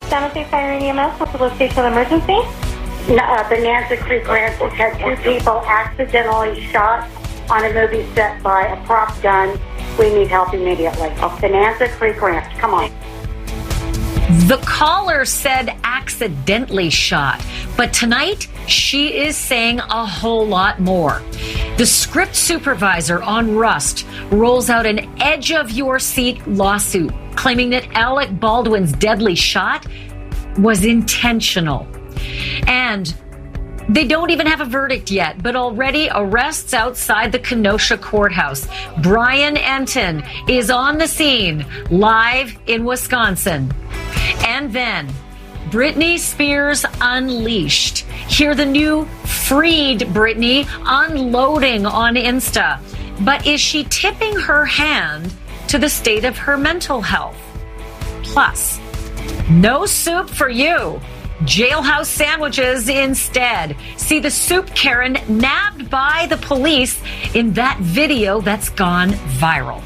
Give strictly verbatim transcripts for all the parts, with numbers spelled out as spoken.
Santa Fe Fire and E M S, what's the location of the emergency? No, uh, Bonanza Creek Ranch has had two people accidentally shot on a movie set by a prop gun. We need help immediately. Oh, Bonanza Creek Ranch, come on. The caller said accidentally shot, but tonight she is saying a whole lot more. The script supervisor on Rust rolls out an edge-of-your-seat lawsuit claiming that Alec Baldwin's deadly shot was intentional. And they don't even have a verdict yet, but already arrests outside the Kenosha courthouse. Brian Enton is on the scene, live in Wisconsin. And then, Britney Spears unleashed. Hear the new Freed Britney unloading on Insta. But is she tipping her hand to the state of her mental health? Plus, no soup for you. Jailhouse sandwiches instead. See the soup Karen nabbed by the police in that video that's gone viral.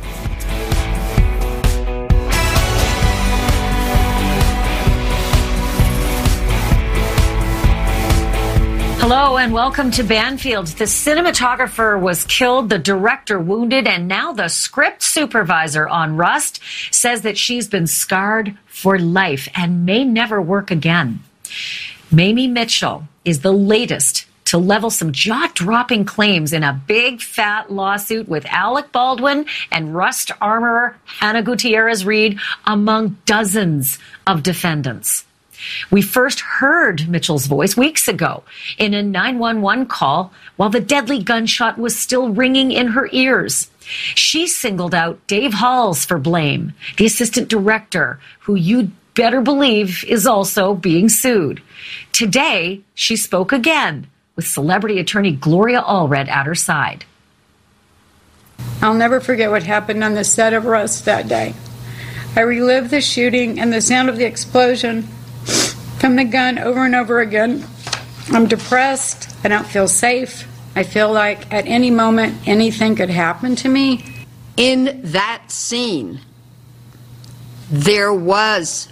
Hello and welcome to Banfield. The cinematographer was killed, the director wounded, and now the script supervisor on Rust says that she's been scarred for life and may never work again. Mamie Mitchell is the latest to level some jaw-dropping claims in a big fat lawsuit with Alec Baldwin and Rust armorer Hannah Gutierrez-Reed among dozens of defendants. We first heard Mitchell's voice weeks ago in a nine one one call while the deadly gunshot was still ringing in her ears. She singled out Dave Halls for blame, the assistant director, who you'd better believe is also being sued. Today, she spoke again with celebrity attorney Gloria Allred at her side. I'll never forget what happened on the set of Rust that day. I relived the shooting and the sound of the explosion from the gun over and over again. I'm depressed. I don't feel safe. I feel like at any moment anything could happen to me. In that scene, there was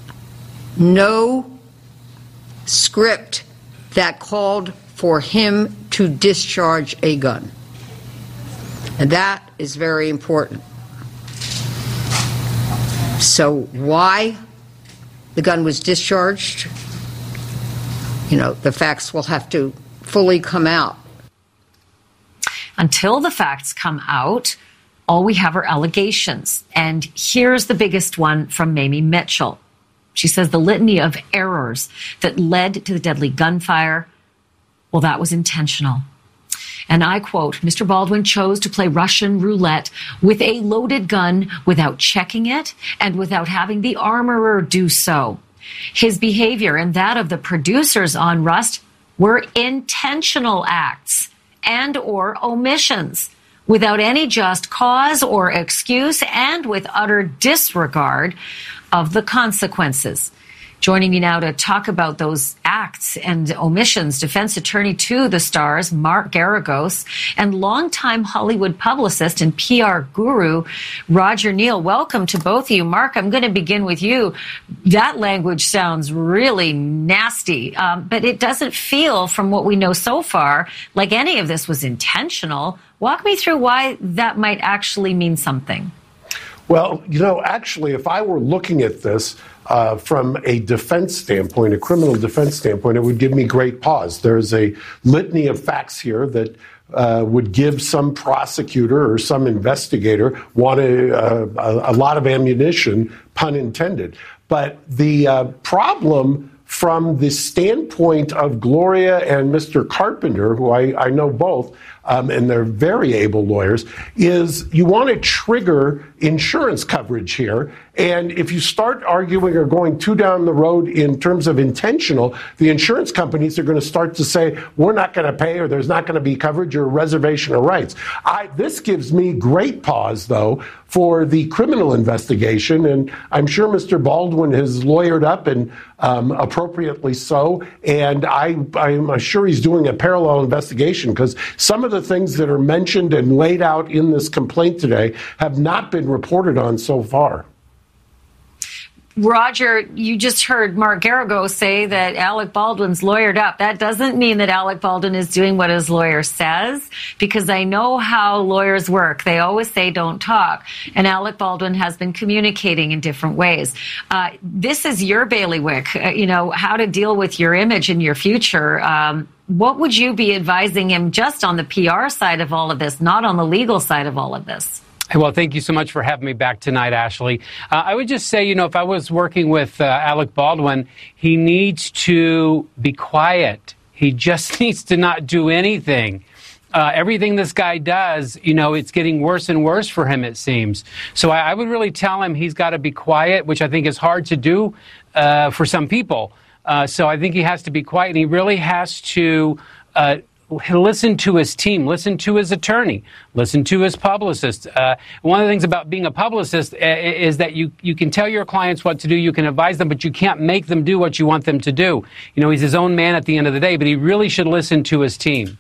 no script that called for him to discharge a gun. And that is very important. So why the gun was discharged, you know, the facts will have to fully come out. Until the facts come out, all we have are allegations. And here's the biggest one from Mamie Mitchell. She says the litany of errors that led to the deadly gunfire, well, that was intentional. And I quote, Mister Baldwin chose to play Russian roulette with a loaded gun without checking it and without having the armorer do so. His behavior and that of the producers on Rust were intentional acts and or omissions without any just cause or excuse and with utter disregard of the consequences. Joining me now to talk about those acts and omissions, defense attorney to the stars, Mark Garagos, and longtime Hollywood publicist and P R guru, Roger Neal. Welcome to both of you. Mark, I'm going to begin with you. That language sounds really nasty, um, but it doesn't feel, from what we know so far, like any of this was intentional. Walk me through why that might actually mean something. Well, you know, actually, if I were looking at this uh, from a defense standpoint, a criminal defense standpoint, it would give me great pause. There's a litany of facts here that uh, would give some prosecutor or some investigator want a, uh, a, a lot of ammunition, pun intended. But the uh, problem from the standpoint of Gloria and Mister Carpenter, who I, I know both, um, and they're very able lawyers, is you want to trigger insurance coverage here. And if you start arguing or going too down the road in terms of intentional, the insurance companies are going to start to say, we're not going to pay, or there's not going to be coverage or reservation of rights. I, this gives me great pause, though, for the criminal investigation. And I'm sure Mister Baldwin has lawyered up, and um, appropriately so. And I, I'm sure he's doing a parallel investigation, because some of the things that are mentioned and laid out in this complaint today have not been reported on so far. Roger, you just heard Mark Geragos say that Alec Baldwin's lawyered up. That doesn't mean that Alec Baldwin is doing what his lawyer says, because I know how lawyers work. They always say don't talk. And Alec Baldwin has been communicating in different ways. Uh, this is your bailiwick, uh, you know, how to deal with your image in your future. Um, what would you be advising him just on the P R side of all of this, not on the legal side of all of this? Well, thank you so much for having me back tonight, Ashley. Uh, I would just say, you know, if I was working with uh, Alec Baldwin, he needs to be quiet. He just needs to not do anything. Uh, everything this guy does, you know, it's getting worse and worse for him, it seems. So I, I would really tell him he's got to be quiet, which I think is hard to do uh, for some people. Uh, so I think he has to be quiet, and he really has to uh, listen to his team, listen to his attorney, listen to his publicist. Uh, one of the things about being a publicist is that you, you can tell your clients what to do, you can advise them, but you can't make them do what you want them to do. You know, he's his own man at the end of the day, but he really should listen to his team.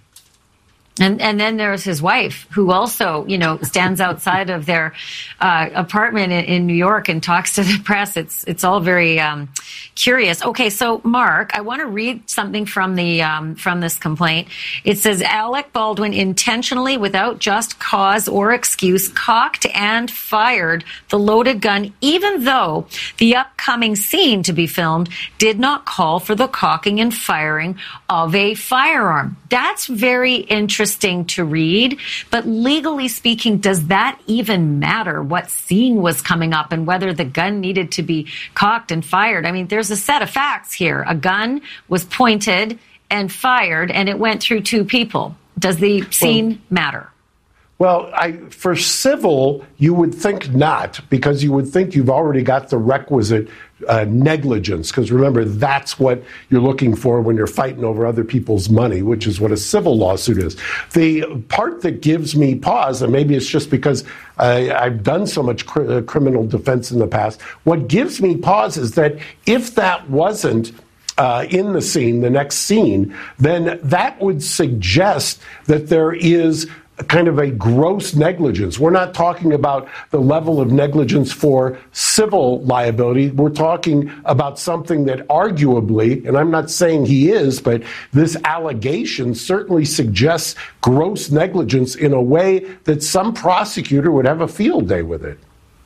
And and then there's his wife, who also, you know, stands outside of their uh, apartment in, in New York and talks to the press. It's it's all very um, curious. Okay, so Mark, I want to read something from the um, from this complaint. It says Alec Baldwin intentionally, without just cause or excuse, cocked and fired the loaded gun, even though the upcoming scene to be filmed did not call for the cocking and firing of a firearm. That's very interesting to read, but legally speaking, does that even matter what scene was coming up and whether the gun needed to be cocked and fired? I mean, there's a set of facts here. A gun was pointed and fired, and it went through two people. Does the scene well, matter? Well, I, for civil, you would think not, because you would think you've already got the requisite uh, negligence, because remember, that's what you're looking for when you're fighting over other people's money, which is what a civil lawsuit is. The part that gives me pause, and maybe it's just because I, I've done so much cr- uh, criminal defense in the past, what gives me pause is that if that wasn't Uh, in the scene, the next scene, then that would suggest that there is kind of a gross negligence. We're not talking about the level of negligence for civil liability. We're talking about something that arguably, and I'm not saying he is, but this allegation certainly suggests gross negligence in a way that some prosecutor would have a field day with it.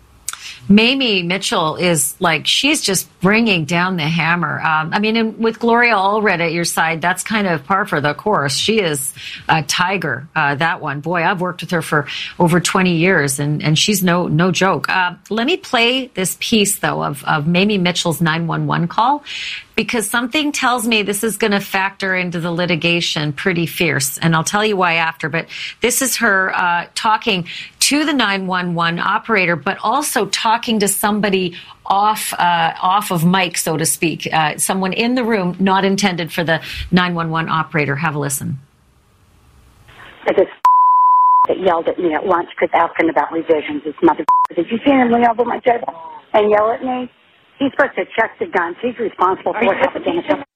Mamie Mitchell is like, she's just bringing down the hammer. Um, I mean, and with Gloria Allred at your side, that's kind of par for the course. She is a tiger, uh, that one. Boy, I've worked with her for over twenty years, and, and she's no no joke. Uh, let me play this piece, though, of, of Mamie Mitchell's nine one one call, because something tells me this is going to factor into the litigation pretty fierce, and I'll tell you why after. But this is her uh, talking to the nine one one operator, but also talking to somebody off uh, off of mic, so to speak, uh, someone in the room, not intended for the nine one one operator. Have a listen. This that yelled at me at lunch because asking about revisions. This mother. Did you see him lean over my table and yell at me? He's supposed to check the guns. He's responsible for what happened in the.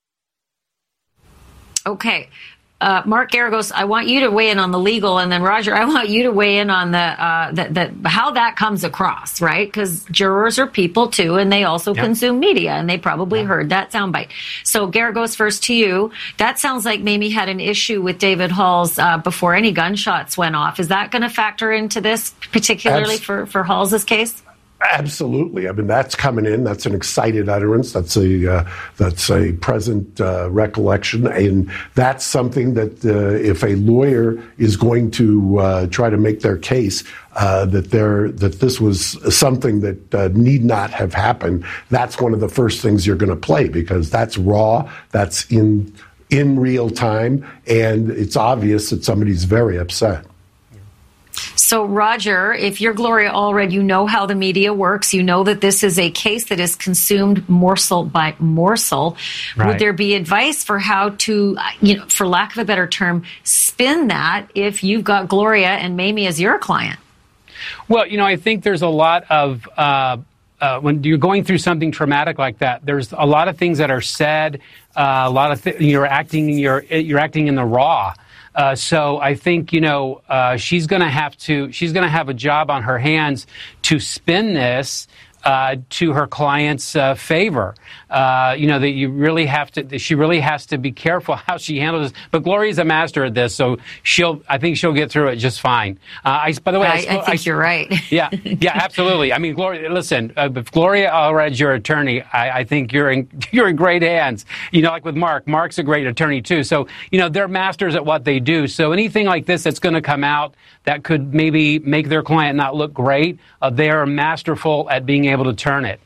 Okay. Uh, Mark Geragos, I want you to weigh in on the legal, and then Roger, I want you to weigh in on the, uh, the, the how that comes across, right? Because jurors are people too, and they also yep. consume media, and they probably yep. heard that soundbite. So Geragos, first to you. That sounds like Mamie had an issue with David Halls uh, before any gunshots went off. Is that going to factor into this, particularly Abs- for for Halls' case? Absolutely. I mean, that's coming in. That's an excited utterance. That's a uh, that's a present uh, recollection, and that's something that uh, if a lawyer is going to uh, try to make their case uh, that there that this was something that uh, need not have happened, that's one of the first things you're going to play, because that's raw. That's in in real time, and it's obvious that somebody's very upset. So, Roger, if you're Gloria Allred, you know how the media works. You know that this is a case that is consumed morsel by morsel. Right. Would there be advice for how to, you know, for lack of a better term, spin that if you've got Gloria and Mamie as your client? Well, you know, I think there's a lot of, uh, uh, when you're going through something traumatic like that, there's a lot of things that are said, uh, a lot of th- you're acting, you're, you're acting in the raw. Uh, so I think, you know, uh, she's going to have to, she's going to have a job on her hands to spin this uh, to her client's uh, favor. Uh, you know, that you really have to, that she really has to be careful how she handles this. But Gloria's a master at this, so she'll, I think she'll get through it just fine. Uh, I, by the way, I, I, I think I, you're right. yeah, yeah, absolutely. I mean, Gloria, listen, uh, if Gloria Allred's your attorney, I, I think you're in, you're in great hands. You know, like with Mark, Mark's a great attorney too. So, you know, they're masters at what they do. So anything like this that's going to come out that could maybe make their client not look great, uh, they are masterful at being able to turn it.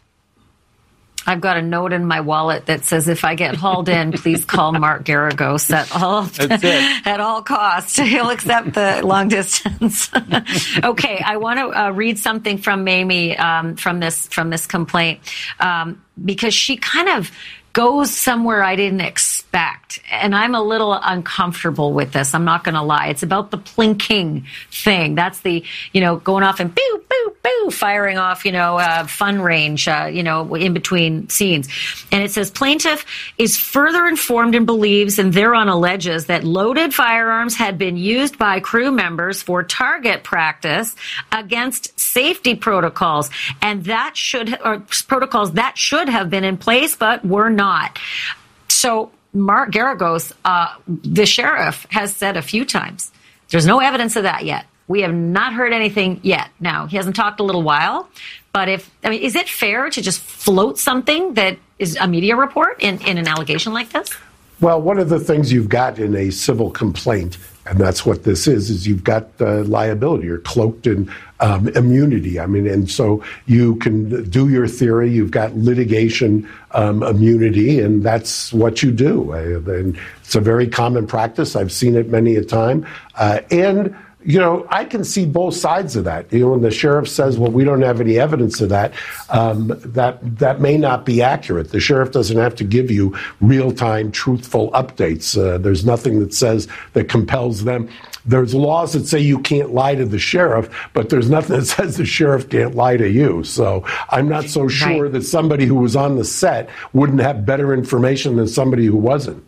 I've got a note in my wallet that says, if I get hauled in, please call Mark Geragos at all, at all costs. He'll accept the long distance. Okay, I want to uh, read something from Mamie um, from this from this complaint um, because she kind of goes somewhere I didn't expect. And I'm a little uncomfortable with this. I'm not going to lie. It's about the plinking thing. That's the, you know, going off and boo, boo, boo, firing off, you know, uh, fun range, uh, you know, in between scenes. And it says plaintiff is further informed and believes and thereon alleges that loaded firearms had been used by crew members for target practice against safety protocols. And that should, or protocols that should have been in place, but were not. Not. So Mark Geragos, uh, the sheriff, has said a few times, there's no evidence of that yet. We have not heard anything yet. Now, he hasn't talked a little while, but if, I mean, is it fair to just float something that is a media report in, in an allegation like this? Well, one of the things you've got in a civil complaint, and that's what this is, is you've got uh, liability. You're cloaked in um, immunity. I mean, and so you can do your theory. You've got litigation um, immunity, and that's what you do. Uh, and it's a very common practice. I've seen it many a time. Uh, and You know, I can see both sides of that. You know, when the sheriff says, well, we don't have any evidence of that, um, that that may not be accurate. The sheriff doesn't have to give you real-time, truthful updates. Uh, there's nothing that says, that compels them. There's laws that say you can't lie to the sheriff, but there's nothing that says the sheriff can't lie to you. So I'm not so sure right. that somebody who was on the set wouldn't have better information than somebody who wasn't.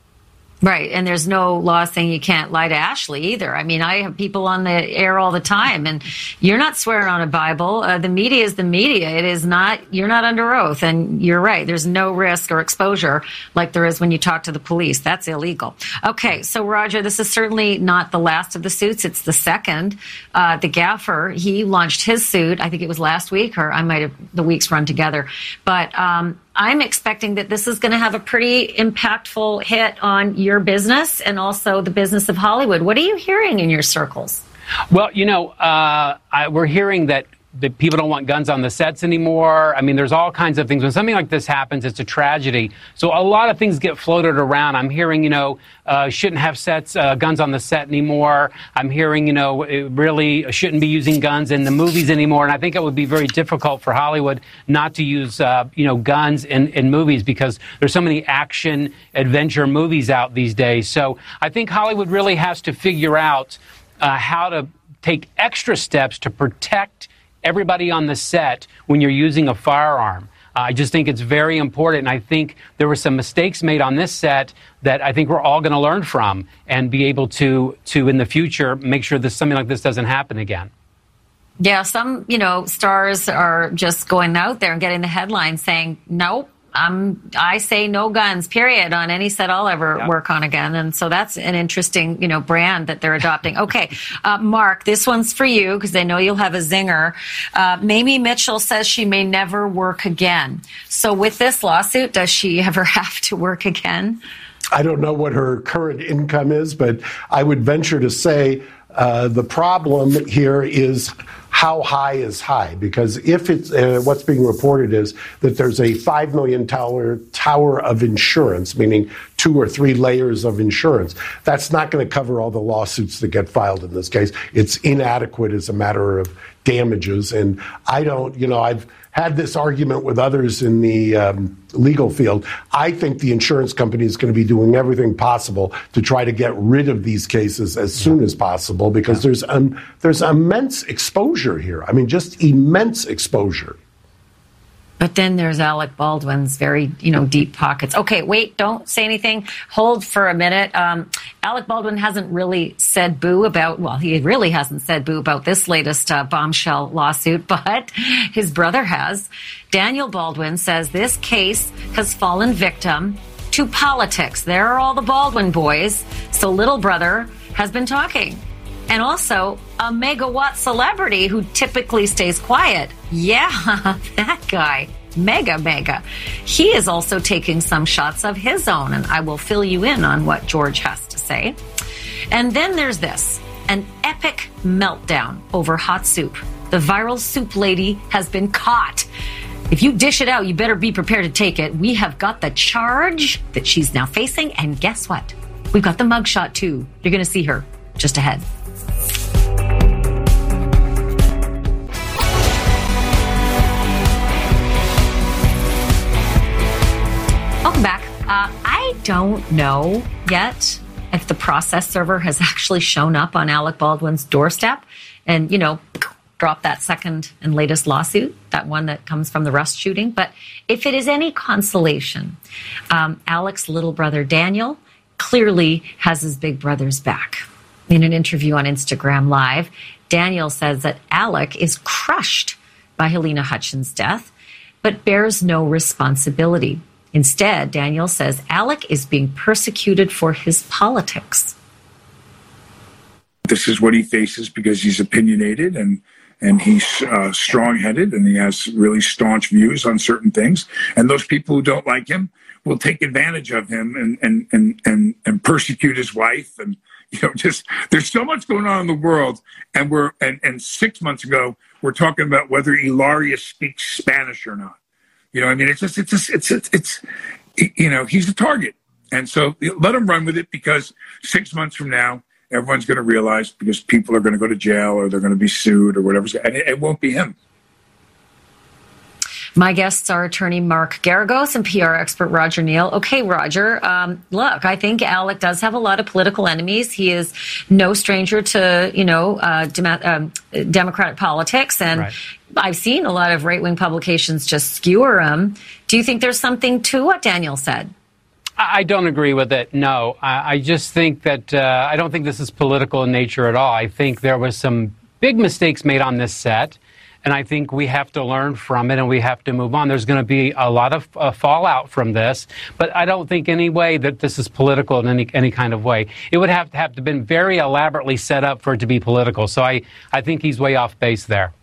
Right, and there's no law saying you can't lie to Ashley either. I mean, I have people on the air all the time, and you're not swearing on a Bible. Uh, the media is the media. It is not, you're not under oath, and you're right. There's no risk or exposure like there is when you talk to the police. That's illegal. Okay, so Roger, this is certainly not the last of the suits. It's the second. Uh, the gaffer, he launched his suit, I think it was last week, or I might have, the weeks run together. But um, I'm expecting that this is going to have a pretty impactful hit on your business and also the business of Hollywood. What are you hearing in your circles? Well, you know, uh, I, we're hearing that that people don't want guns on the sets anymore. I mean, there's all kinds of things. When something like this happens, it's a tragedy. So a lot of things get floated around. I'm hearing, you know, uh, shouldn't have sets, uh, guns on the set anymore. I'm hearing, you know, it really shouldn't be using guns in the movies anymore. And I think it would be very difficult for Hollywood not to use, uh, you know, guns in, in movies because there's so many action adventure movies out these days. So I think Hollywood really has to figure out uh, how to take extra steps to protect everybody on the set when you're using a firearm. Uh, I just think it's very important, and I think there were some mistakes made on this set that I think we're all going to learn from and be able to, to in the future, make sure that something like this doesn't happen again. Yeah, some, you know, stars are just going out there and getting the headlines saying, nope, Um, I say no guns, period, on any set I'll ever yep. work on again. And so that's an interesting, you know, brand that they're adopting. Okay, uh, Mark, this one's for you because I know you'll have a zinger. Uh, Mamie Mitchell says she may never work again. So with this lawsuit, does she ever have to work again? I don't know what her current income is, but I would venture to say uh, the problem here is how high is high? Because if it's uh, what's being reported is that there's a five million dollars tower of insurance, meaning two or three layers of insurance. That's not going to cover all the lawsuits that get filed in this case. It's inadequate as a matter of damages. And I don't, you know, I've had this argument with others in the um, legal field. I think the insurance company is going to be doing everything possible to try to get rid of these cases as yeah. soon as possible because yeah. there's um, there's immense exposure here. I mean, just immense exposure. But then there's Alec Baldwin's very, you know, deep pockets. Okay, wait, don't say anything. Hold for a minute. Um, Alec Baldwin hasn't really said boo about, well, he really hasn't said boo about this latest uh, bombshell lawsuit, but his brother has. Daniel Baldwin says this case has fallen victim to politics. There are all the Baldwin boys. So little brother has been talking. And also a megawatt celebrity who typically stays quiet. Yeah, that guy. Mega, mega. He is also taking some shots of his own, and I will fill you in on what George has to say. And then there's this, an epic meltdown over hot soup. The viral soup lady has been caught. If you dish it out, you better be prepared to take it. We have got the charge that she's now facing, and guess what? We've got the mugshot, too. You're going to see her just ahead. Welcome back. Uh, I don't know yet if the process server has actually shown up on Alec Baldwin's doorstep and, you know, drop that second and latest lawsuit, that one that comes from the Rust shooting. But if it is any consolation, um, Alec's little brother Daniel clearly has his big brother's back. In an interview on Instagram Live, Daniel says that Alec is crushed by Helena Hutchins' death, but bears no responsibility. Instead, Daniel says Alec is being persecuted for his politics. This is what he faces because he's opinionated and and he's uh, strong-headed and he has really staunch views on certain things. And those people who don't like him will take advantage of him and and and and, and persecute his wife. And you know, just there's so much going on in the world. And we're and, and six months ago we're talking about whether Ilaria speaks Spanish or not. You know, I mean, it's just, it's, just, it's, it's, it's, you know, he's the target. And so let him run with it because six months from now, everyone's going to realize because people are going to go to jail or they're going to be sued or whatever. And it, it won't be him. My guests are attorney Mark Garagos and P R expert Roger Neal. Okay, Roger, um, look, I think Alec does have a lot of political enemies. He is no stranger to, you know, uh, dem- um, Democratic politics. And right. I've seen a lot of right-wing publications just skewer him. Do you think there's something to what Daniel said? I don't agree with it, no. I, I just think that uh, I don't think this is political in nature at all. I think there was some big mistakes made on this set. And I think we have to learn from it and we have to move on. There's going to be a lot of uh, fallout from this, but I don't think any way that this is political in any any kind of way. It would have to have to been very elaborately set up for it to be political. So I, I think he's way off base there.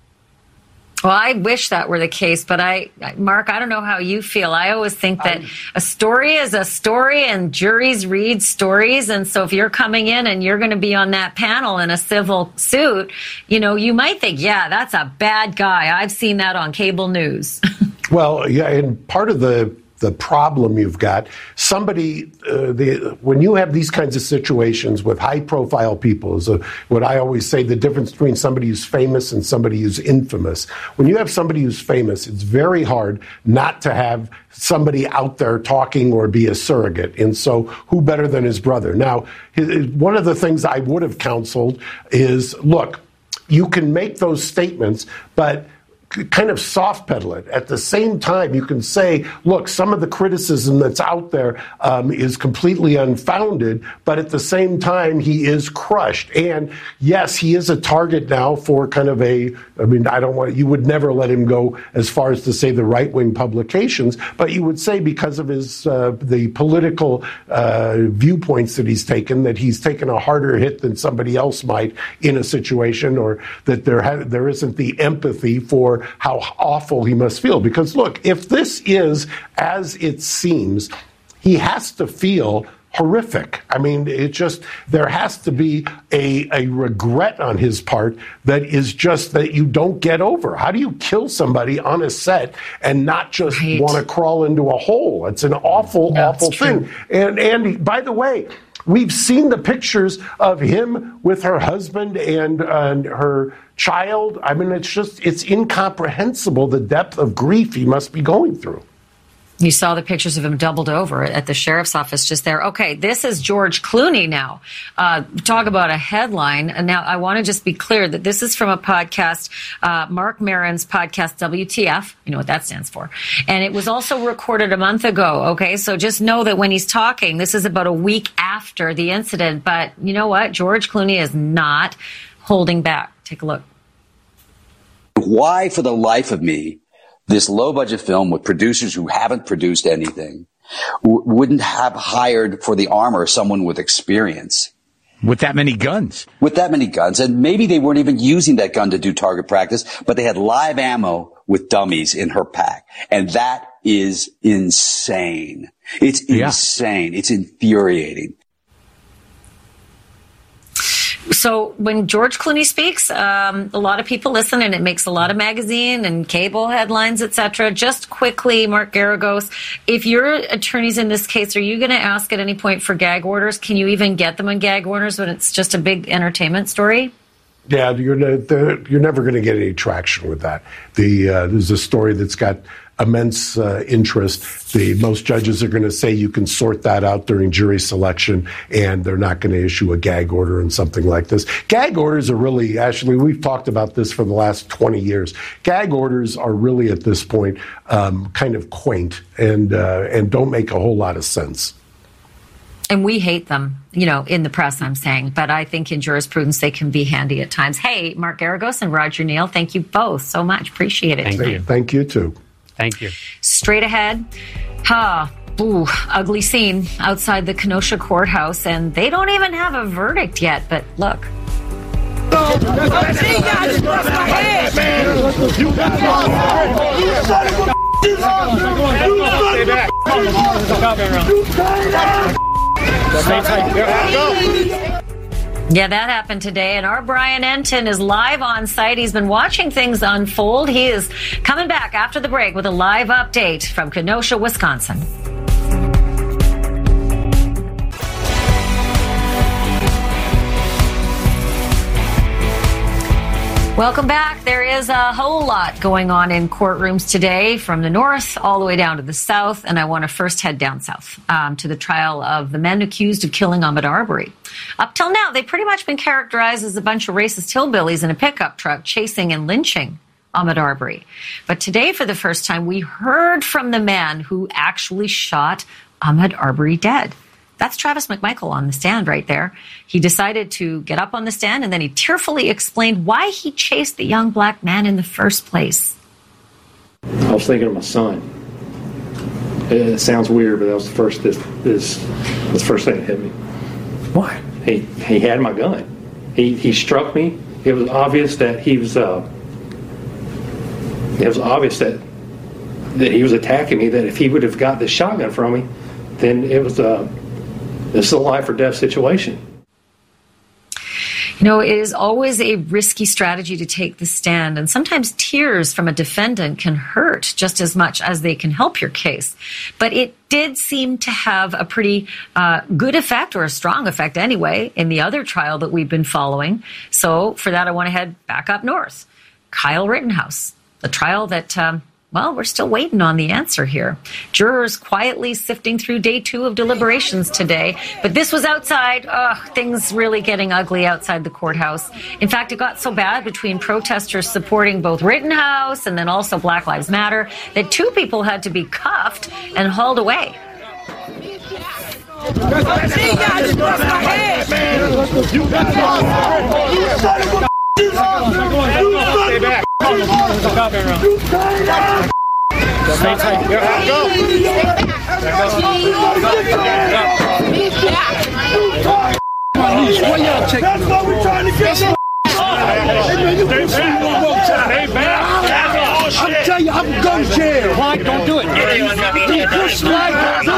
Well, I wish that were the case, but I, Mark, I don't know how you feel. I always think that um, a story is a story and juries read stories. And so if you're coming in and you're going to be on that panel in a civil suit, you know, you might think, yeah, that's a bad guy. I've seen that on cable news. Well, yeah, and part of the the problem you've got, somebody, uh, the, when you have these kinds of situations with high-profile people, is a, what I always say, the difference between somebody who's famous and somebody who's infamous. When you have somebody who's famous, it's very hard not to have somebody out there talking or be a surrogate. And so who better than his brother? Now, his, one of the things I would have counseled is, look, you can make those statements, but kind of soft pedal it. At the same time, you can say, look, some of the criticism that's out there um, is completely unfounded, but at the same time, he is crushed. And yes, he is a target now for kind of a, I mean, I don't want, you would never let him go as far as to say the right-wing publications, but you would say because of his, uh, the political uh, viewpoints that he's taken, that he's taken a harder hit than somebody else might in a situation, or that there ha- there isn't the empathy for how awful he must feel. Because look, if this is as it seems, he has to feel horrific. I mean, it just, there has to be a, a regret on his part that is just that you don't get over. How do you kill somebody on a set and not just right. want to crawl into a hole? It's an awful, no, awful thing. True. And and by the way, we've seen the pictures of him with her husband and, and her child. I mean, it's just, it's incomprehensible the depth of grief he must be going through. You saw the pictures of him doubled over at the sheriff's office just there. Okay, this is George Clooney now. Uh, talk about a headline. And now I want to just be clear that this is from a podcast, uh, Mark Maron's podcast, W T F. You know what that stands for. And it was also recorded a month ago. Okay, so just know that when he's talking, this is about a week after the incident. But you know what? George Clooney is not holding back. Take a look. Why, for the life of me, this low-budget film with producers who haven't produced anything w- wouldn't have hired for the armor someone with experience. With that many guns. With that many guns. And maybe they weren't even using that gun to do target practice, but they had live ammo with dummies in her pack. And that is insane. It's yeah. insane. It's infuriating. So when George Clooney speaks, um, a lot of people listen, and it makes a lot of magazine and cable headlines, et cetera. Just quickly, Mark Geragos, if your attorney's in this case, are you going to ask at any point for gag orders? Can you even get them on gag orders when it's just a big entertainment story? Yeah, you're ne- you're never going to get any traction with that. The uh, there's a story that's got immense uh, interest. The most judges are going to say you can sort that out during jury selection, and they're not going to issue a gag order on something like this. Gag orders are really, Ashley, we've talked about this for the last twenty years. Gag orders are really at this point um, kind of quaint and uh, and don't make a whole lot of sense. And we hate them, you know, in the press, I'm saying. But I think in jurisprudence, they can be handy at times. Hey, Mark Geragos and Roger Neal, thank you both so much. Appreciate it. Thank you. Thank you, too. Thank you. Straight ahead. Ha. Ooh, ugly scene outside the Kenosha courthouse. And they don't even have a verdict yet. But look. Yeah, that happened today, and our Brian Enton is live on site. He's been watching things unfold. He is coming back after the break with a live update from Kenosha, Wisconsin. Welcome back. There is a whole lot going on in courtrooms today, from the north all the way down to the south. And I want to first head down south um, to the trial of the men accused of killing Ahmaud Arbery. Up till now, they've pretty much been characterized as a bunch of racist hillbillies in a pickup truck chasing and lynching Ahmaud Arbery. But today, for the first time, we heard from the man who actually shot Ahmaud Arbery dead. That's Travis McMichael on the stand right there. He decided to get up on the stand, and then he tearfully explained why he chased the young black man in the first place. I was thinking of my son. It sounds weird, but that was the first this, this was the first thing that hit me. Why? He he had my gun. He he struck me. It was obvious that he was uh, it was obvious that that he was attacking me. That if he would have got this shotgun from me, then it was uh, this is a life or death situation. You know, it is always a risky strategy to take the stand, and sometimes tears from a defendant can hurt just as much as they can help your case. But it did seem to have a pretty uh, good effect, or a strong effect anyway, in the other trial that we've been following. So for that, I want to head back up north. Kyle Rittenhouse, the trial that... Um, Well, we're still waiting on the answer here. Jurors quietly sifting through day two of deliberations today. But this was outside. Ugh, things really getting ugly outside the courthouse. In fact, it got so bad between protesters supporting both Rittenhouse and then also Black Lives Matter that two people had to be cuffed and hauled away. Stay back. Stay tight. Go. That's why we're trying to get you. Stay back. I'm telling you, I'm going to jail. Mike, don't do it. Push Mike.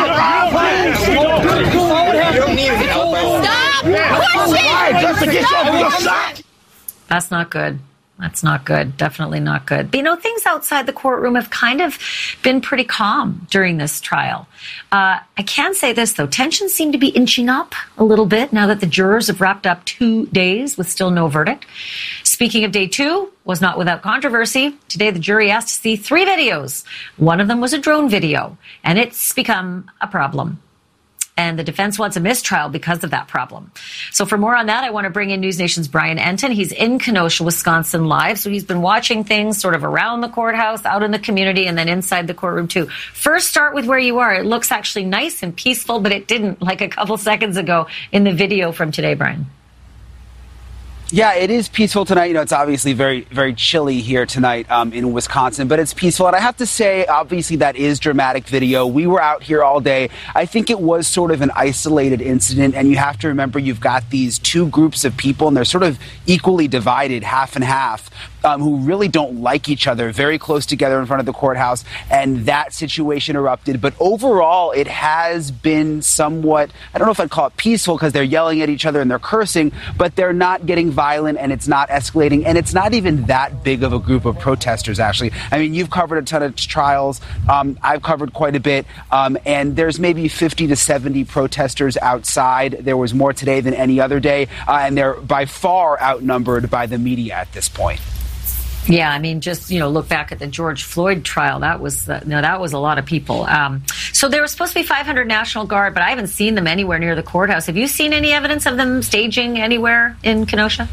Stop. That's not good. That's not good. Definitely not good. But, you know, things outside the courtroom have kind of been pretty calm during this trial. Uh, I can say this, though. Tensions seem to be inching up a little bit now that the jurors have wrapped up two days with still no verdict. Speaking of day two, was not without controversy. Today, the jury asked to see three videos. One of them was a drone video, and it's become a problem. And the defense wants a mistrial because of that problem. So for more on that, I want to bring in News Nation's Brian Enton. He's in Kenosha, Wisconsin live. So he's been watching things sort of around the courthouse, out in the community, and then inside the courtroom too. First, start with where you are. It looks actually nice and peaceful, but it didn't like a couple seconds ago in the video from today, Brian. Yeah, it is peaceful tonight. You know, it's obviously very, very chilly here tonight um, in Wisconsin, but it's peaceful. And I have to say, obviously, that is dramatic video. We were out here all day. I think it was sort of an isolated incident. And you have to remember, you've got these two groups of people, and they're sort of equally divided, half and half, um, who really don't like each other, very close together in front of the courthouse. And that situation erupted. But overall, it has been somewhat, I don't know if I'd call it peaceful, because they're yelling at each other and they're cursing, but they're not getting violent. violent, and it's not escalating, and it's not even that big of a group of protesters, actually. I mean, you've covered a ton of trials. Um, I've covered quite a bit, um, and there's maybe fifty to seventy protesters outside. There was more today than any other day, uh, and they're by far outnumbered by the media at this point. Yeah, I mean, just, you know, look back at the George Floyd trial. That was, uh, no, that was a lot of people. Um, so there was supposed to be five hundred National Guard, but I haven't seen them anywhere near the courthouse. Have you seen any evidence of them staging anywhere in Kenosha?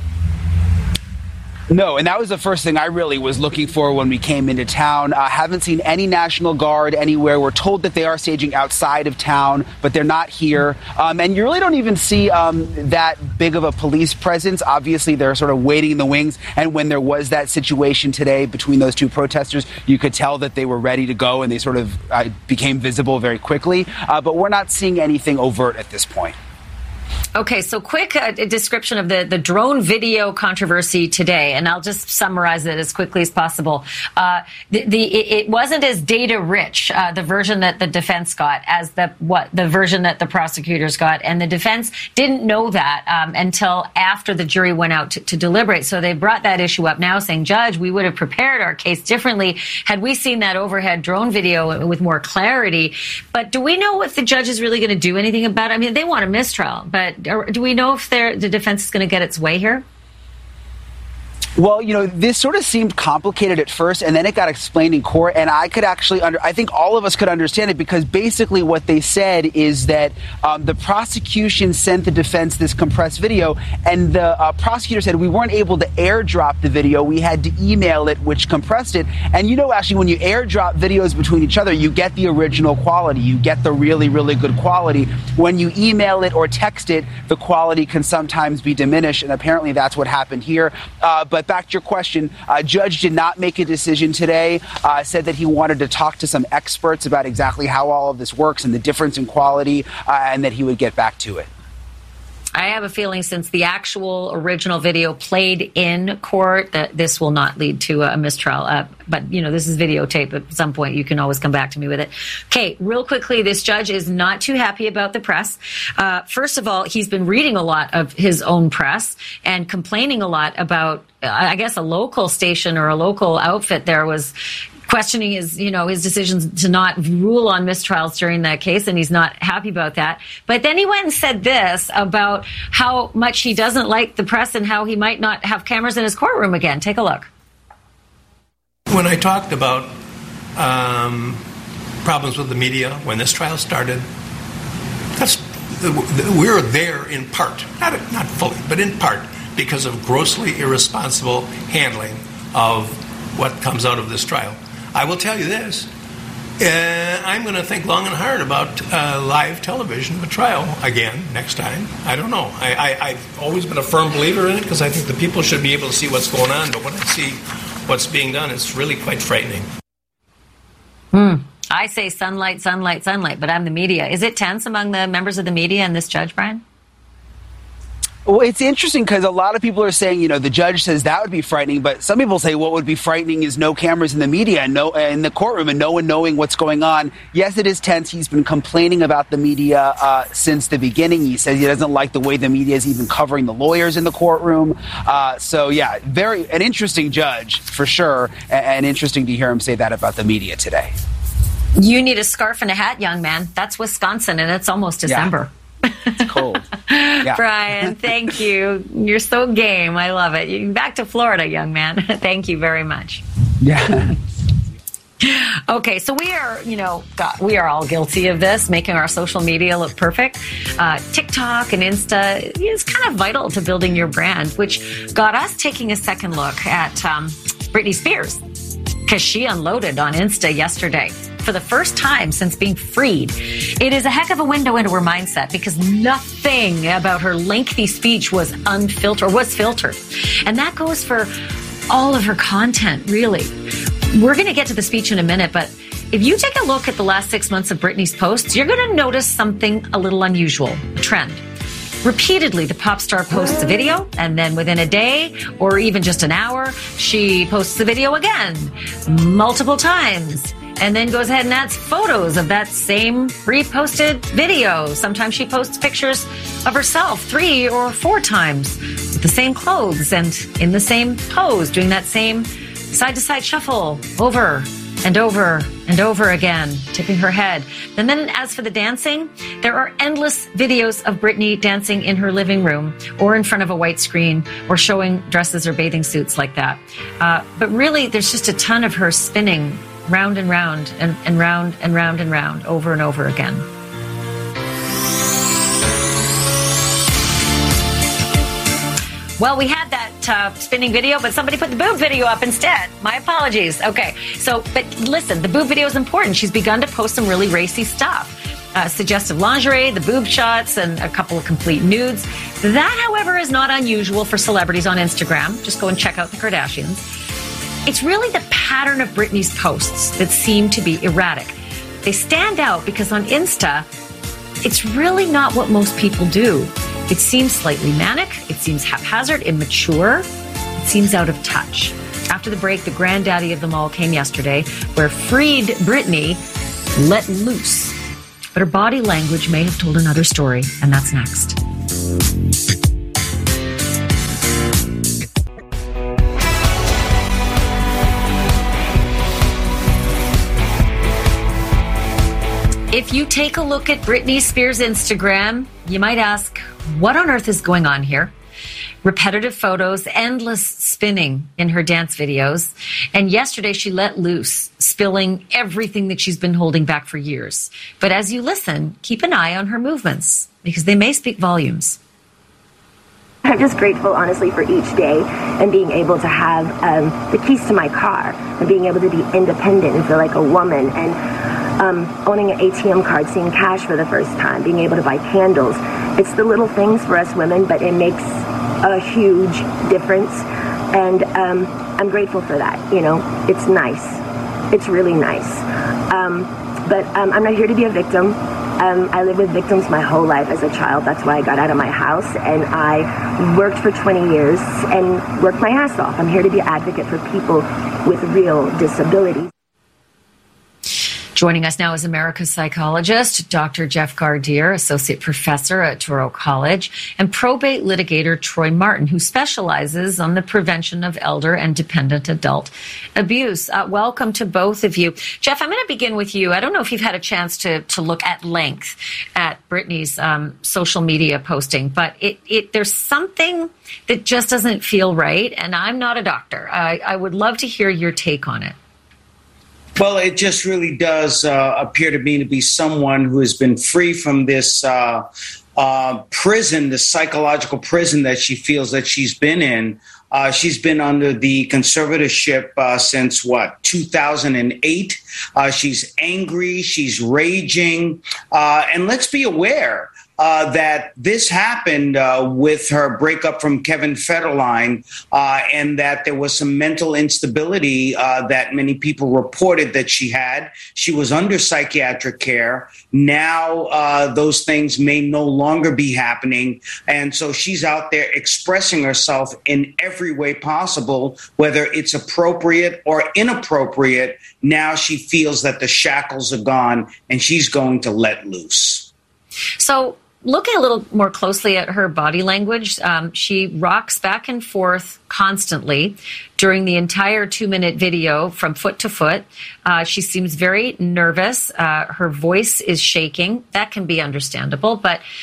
No, and that was the first thing I really was looking for when we came into town. I uh, haven't seen any National Guard anywhere. We're told that they are staging outside of town, but they're not here. Um, and you really don't even see um, that big of a police presence. Obviously, they're sort of waiting in the wings. And when there was that situation today between those two protesters, you could tell that they were ready to go, and they sort of uh, became visible very quickly. Uh, but we're not seeing anything overt at this point. Okay, so quick uh, description of the, the drone video controversy today, and I'll just summarize it as quickly as possible. Uh, the, the it wasn't as data rich, uh, the version that the defense got, as the what the version that the prosecutors got, and the defense didn't know that um, until after the jury went out to, to deliberate. So they brought that issue up now, saying, "Judge, we would have prepared our case differently had we seen that overhead drone video with more clarity." But do we know if the judge is really going to do anything about it? I mean, they want a mistrial, but do we know if the defense is going to get its way here? Well, you know, this sort of seemed complicated at first, and then it got explained in court, and I could actually, under, I think all of us could understand it, because basically what they said is that um, the prosecution sent the defense this compressed video, and the uh, prosecutor said we weren't able to airdrop the video. We had to email it, which compressed it. And you know, actually, when you airdrop videos between each other, you get the original quality. You get the really, really good quality. When you email it or text it, the quality can sometimes be diminished, and apparently that's what happened here. Uh, but back to your question, uh, judge did not make a decision today, uh, said that he wanted to talk to some experts about exactly how all of this works and the difference in quality, uh, and that he would get back to it. I have a feeling, since the actual original video played in court, that this will not lead to a mistrial. Uh, but, you know, this is videotape. At some point, you can always come back to me with it. Okay, real quickly, this judge is not too happy about the press. Uh, first of all, he's been reading a lot of his own press and complaining a lot about, I guess, a local station or a local outfit there was questioning his, you know, his decisions to not rule on mistrials during that case, and he's not happy about that. But then he went and said this about how much he doesn't like the press and how he might not have cameras in his courtroom again. Take a look. When I talked about um, problems with the media when this trial started, that's we were there in part, not not fully, but in part because of grossly irresponsible handling of what comes out of this trial. I will tell you this. Uh, I'm going to think long and hard about uh, live television of a trial again next time. I don't know. I, I, I've always been a firm believer in it because I think the people should be able to see what's going on. But when I see what's being done, it's really quite frightening. Hmm. I say sunlight, sunlight, sunlight, but I'm the media. Is it tense among the members of the media and this judge, Brian? Well, it's interesting because a lot of people are saying, you know, the judge says that would be frightening, but some people say what would be frightening is no cameras in the media and no in the courtroom and no one knowing what's going on. Yes, it is tense. He's been complaining about the media uh, since the beginning. He says he doesn't like the way the media is even covering the lawyers in the courtroom. Uh, so, yeah, very an interesting judge for sure, and, and interesting to hear him say that about the media today. You need a scarf and a hat, young man. That's Wisconsin, and it's almost December. Yeah. It's cold. Yeah. Brian, thank you. You're so game. I love it. You back to Florida, young man. Thank you very much. Yeah. Okay, so we are, you know, God, we are all guilty of this, making our social media look perfect. Uh, TikTok and Insta is kind of vital to building your brand, which got us taking a second look at um, Britney Spears, because she unloaded on Insta yesterday for the first time since being freed. It is a heck of a window into her mindset, because nothing about her lengthy speech was unfiltered, was filtered. And that goes for all of her content, really. We're going to get to the speech in a minute, but if you take a look at the last six months of Britney's posts, you're going to notice something a little unusual, a trend. Repeatedly, the pop star posts a video, and then within a day or even just an hour, she posts the video again, multiple times, and then goes ahead and adds photos of that same reposted video. Sometimes she posts pictures of herself three or four times with the same clothes and in the same pose, doing that same side-to-side shuffle over and over and over again, tipping her head. And then as for the dancing, there are endless videos of Britney dancing in her living room or in front of a white screen or showing dresses or bathing suits like that. Uh, but really, there's just a ton of her spinning round and round and, and round and round and round over and over again. Well, we had that uh, spinning video, but somebody put the boob video up instead. My apologies. Okay. So, but listen, the boob video is important. She's begun to post some really racy stuff. Uh, suggestive lingerie, the boob shots, and a couple of complete nudes. That, however, is not unusual for celebrities on Instagram. Just go and check out the Kardashians. It's really the pattern of Britney's posts that seem to be erratic. They stand out because on Insta, it's really not what most people do. It seems slightly manic. It seems haphazard, immature. It seems out of touch. After the break, the granddaddy of them all came yesterday, where freed Britney let loose. But her body language may have told another story, and that's next. If you take a look at Britney Spears' Instagram, you might ask, what on earth is going on here? Repetitive photos, endless spinning in her dance videos. And yesterday she let loose, spilling everything that she's been holding back for years. But as you listen, keep an eye on her movements, because they may speak volumes. I'm just grateful, honestly, for each day and being able to have um, the keys to my car and being able to be independent and feel like a woman, and um, owning an A T M card, seeing cash for the first time, being able to buy candles. It's the little things for us women, but it makes a huge difference, and um, I'm grateful for that. You know, it's nice. It's really nice. Um, but um, I'm not here to be a victim. Um, I lived with victims my whole life as a child. That's why I got out of my house, and I worked for twenty years and worked my ass off. I'm here to be an advocate for people with real disabilities. Joining us now is America's psychologist, Doctor Jeff Gardier, associate professor at Touro College, and probate litigator Troy Martin, who specializes on the prevention of elder and dependent adult abuse. Uh, welcome to both of you. Jeff, I'm going to begin with you. I don't know if you've had a chance to, to look at length at Britney's um, social media posting, but it, it there's something that just doesn't feel right, and I'm not a doctor. I, I would love to hear your take on it. Well, it just really does uh, appear to me to be someone who has been free from this uh, uh, prison, the psychological prison that she feels that she's been in. Uh, she's been under the conservatorship uh, since, what, two thousand eight. Uh, she's angry. She's raging. Uh, and let's be aware uh, that this happened uh, with her breakup from Kevin Federline, uh, and that there was some mental instability uh, that many people reported that she had. She was under psychiatric care. Now uh, those things may no longer be happening. And so she's out there expressing herself in every way possible, whether it's appropriate or inappropriate. Now she feels that the shackles are gone and she's going to let loose. So looking a little more closely at her body language, um, she rocks back and forth constantly during the entire two-minute video from foot to foot. Uh, she seems very nervous. Uh, her voice is shaking. That can be understandable. But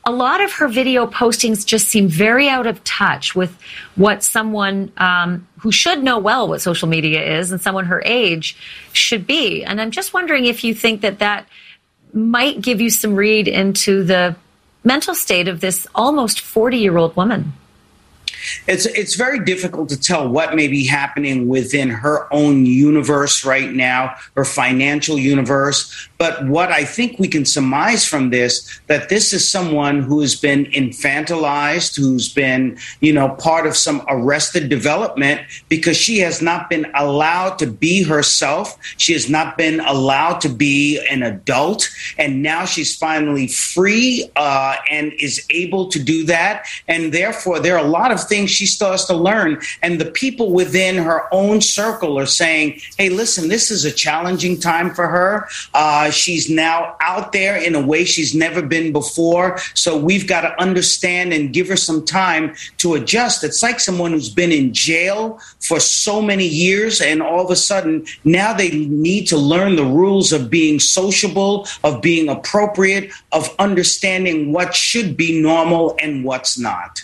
a lot of her video postings just seem very out of touch with what someone um, who should know well what social media is and someone her age should be. And I'm just wondering if you think that that might give you some read into the mental state of this almost forty-year-old woman. It's it's very difficult to tell what may be happening within her own universe right now, her financial universe. But what I think we can surmise from this, that this is someone who has been infantilized, who's been, you know, part of some arrested development because she has not been allowed to be herself. She has not been allowed to be an adult. And now she's finally free uh, and is able to do that. And therefore, there are a lot of things she still has to learn. And the people within her own circle are saying, hey, listen, this is a challenging time for her. Uh, she's now out there in a way she's never been before. So we've got to understand and give her some time to adjust. It's like someone who's been in jail for so many years, and all of a sudden now they need to learn the rules of being sociable, of being appropriate, of understanding what should be normal and what's not.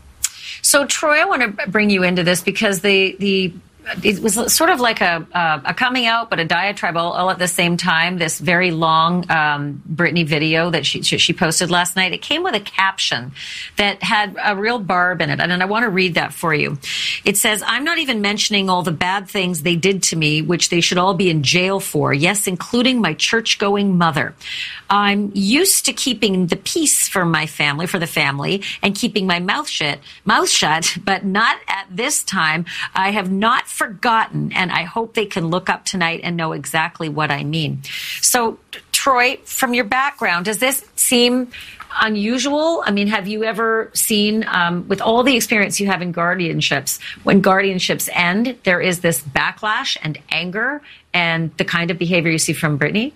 So, Troy, I want to bring you into this because the the it was sort of like a uh, a coming out, but a diatribe all, all at the same time. This very long um, Britney video that she she posted last night. It came with a caption that had a real barb in it, and I want to read that for you. It says, "I'm not even mentioning all the bad things they did to me, which they should all be in jail for. Yes, including my church-going mother. I'm used to keeping the peace for my family, for the family, and keeping my mouth shut, mouth shut, but not at this time. I have not forgotten, and I hope they can look up tonight and know exactly what I mean." So, Troy, from your background, does this seem unusual? I mean, have you ever seen, um, with all the experience you have in guardianships, when guardianships end, there is this backlash and anger and the kind of behavior you see from Britney?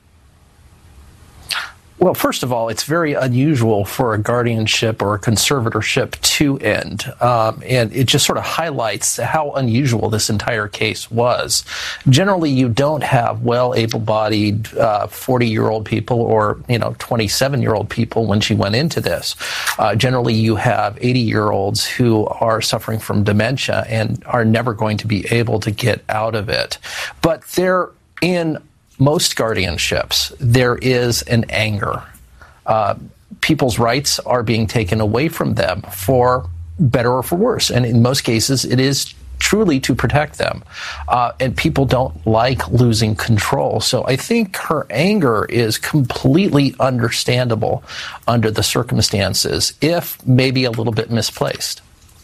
Well, first of all, it's very unusual for a guardianship or a conservatorship to end. Um, and it just sort of highlights how unusual this entire case was. Generally, you don't have well able-bodied uh, forty-year-old people or, you know, twenty-seven-year-old people when she went into this. Uh, generally, you have eighty-year-olds who are suffering from dementia and are never going to be able to get out of it. But they're in most guardianships, there is an anger. Uh, people's rights are being taken away from them for better or for worse. And in most cases, it is truly to protect them. Uh, and people don't like losing control. So I think her anger is completely understandable under the circumstances, if maybe a little bit misplaced.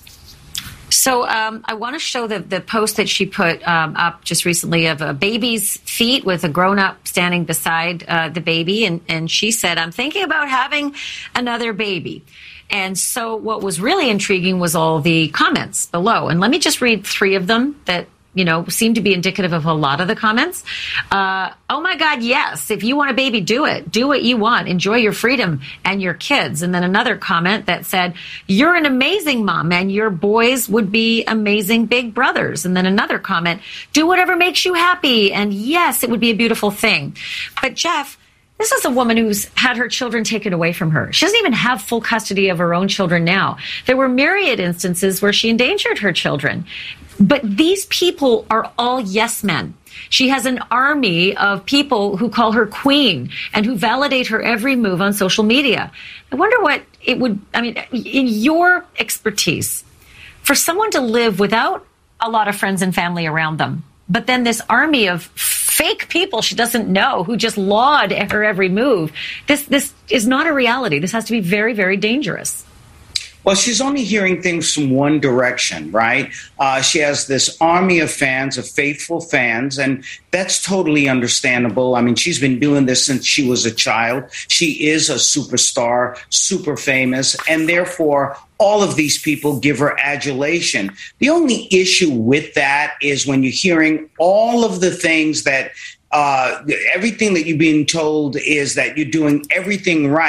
So um, I want to show the, the post that she put um, up just recently of a baby's feet with a grown-up standing beside uh, the baby. And, and she said, "I'm thinking about having another baby." And so what was really intriguing was all the comments below. And let me just read three of them that, you know, seem to be indicative of a lot of the comments. Uh, oh, my God, yes. If you want a baby, do it. Do what you want. Enjoy your freedom and your kids. And then another comment that said, "You're an amazing mom and your boys would be amazing big brothers." And then another comment, "Do whatever makes you happy. And yes, it would be a beautiful thing." But Jeff, this is a woman who's had her children taken away from her. She doesn't even have full custody of her own children now. There were myriad instances where she endangered her children. But these people are all yes men. She has an army of people who call her queen and who validate her every move on social media. I wonder what it would, I mean, in your expertise, for someone to live without a lot of friends and family around them, but then this army of fake people she doesn't know who just laud at her every move, this, this is not a reality. This has to be very, very dangerous. Well, she's only hearing things from one direction, right? Uh, she has this army of fans, of faithful fans, and that's totally understandable. I mean, she's been doing this since she was a child. She is a superstar, super famous, and therefore all of these people give her adulation. The only issue with that is when you're hearing all of the things that, uh, everything that you're being told is that you're doing everything right.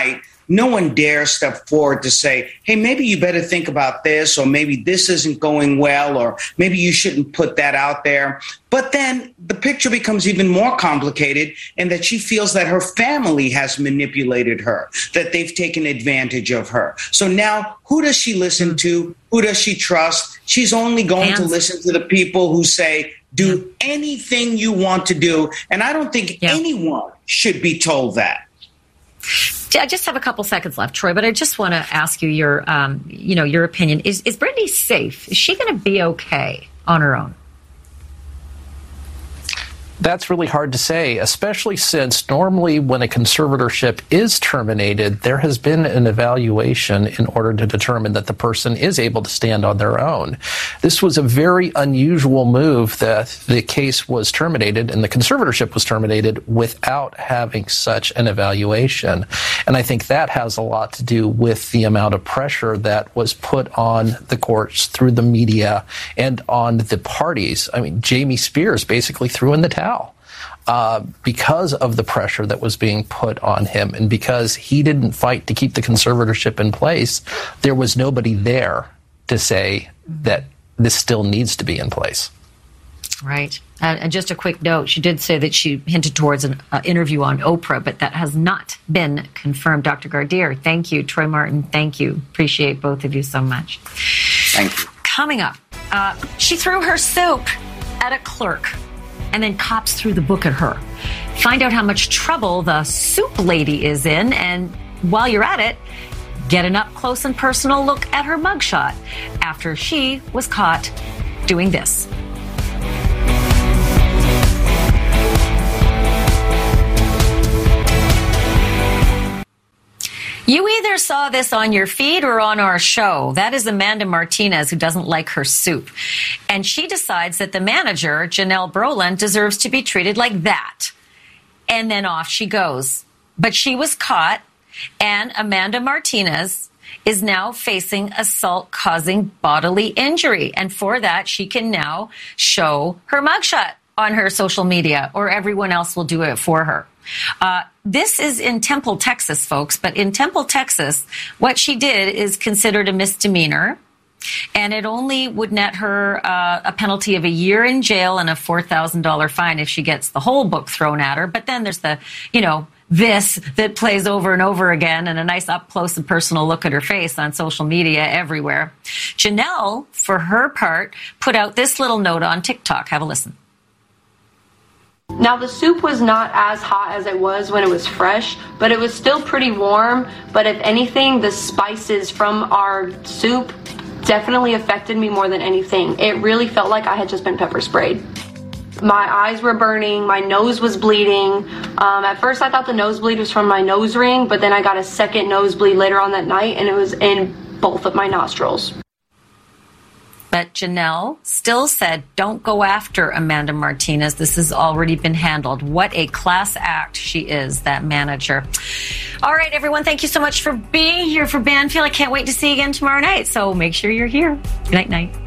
no one dares step forward to say, hey, maybe you better think about this, or maybe this isn't going well, or maybe you shouldn't put that out there. But then the picture becomes even more complicated in that she feels that her family has manipulated her, that they've taken advantage of her. So now who does she listen to? Who does she trust? She's only going Hands. to listen to the people who say, do anything you want to do. And I don't think yeah. anyone should be told that. I just have a couple seconds left, Troy, but I just want to ask you your, um, you know, your opinion. Is, is Brittany safe? Is she going to be okay on her own? That's really hard to say, especially since normally when a conservatorship is terminated, there has been an evaluation in order to determine that the person is able to stand on their own. This was a very unusual move that the case was terminated and the conservatorship was terminated without having such an evaluation. And I think that has a lot to do with the amount of pressure that was put on the courts through the media and on the parties. I mean, Jamie Spears basically threw in the towel. Uh, because of the pressure that was being put on him and because he didn't fight to keep the conservatorship in place, there was nobody there to say that this still needs to be in place. Right. Uh, and just a quick note, she did say that she hinted towards an uh, interview on Oprah, but that has not been confirmed. Doctor Gardere, thank you. Troy Martin, thank you. Appreciate both of you so much. Thank you. Coming up, uh, she threw her soup at a clerk. And then cops threw the book at her. Find out how much trouble the soup lady is in. And while you're at it, get an up close and personal look at her mugshot after she was caught doing this. You either saw this on your feed or on our show. That is Amanda Martinez, who doesn't like her soup. And she decides that the manager, Janelle Brolin, deserves to be treated like that. And then off she goes. But she was caught, and Amanda Martinez is now facing assault causing bodily injury. And for that, she can now show her mugshot on her social media, or everyone else will do it for her. Uh, this is in Temple, Texas, folks. But in Temple, Texas, what she did is considered a misdemeanor. And it only would net her uh, a penalty of a year in jail and a four thousand dollars fine if she gets the whole book thrown at her. But then there's the, you know, this that plays over and over again, and a nice up close and personal look at her face on social media everywhere. Janelle, for her part, put out this little note on TikTok. Have a listen. Now, the soup was not as hot as it was when it was fresh, but it was still pretty warm. But if anything, the spices from our soup definitely affected me more than anything. It really felt like I had just been pepper sprayed. My eyes were burning, my nose was bleeding. Um, at first I thought the nosebleed was from my nose ring, but then I got a second nosebleed later on that night, and it was in both of my nostrils. But Janelle still said, don't go after Amanda Martinez. This has already been handled. What a class act she is, that manager. All right, everyone, thank you so much for being here for Banfield. I can't wait to see you again tomorrow night. So make sure you're here. Good night, night.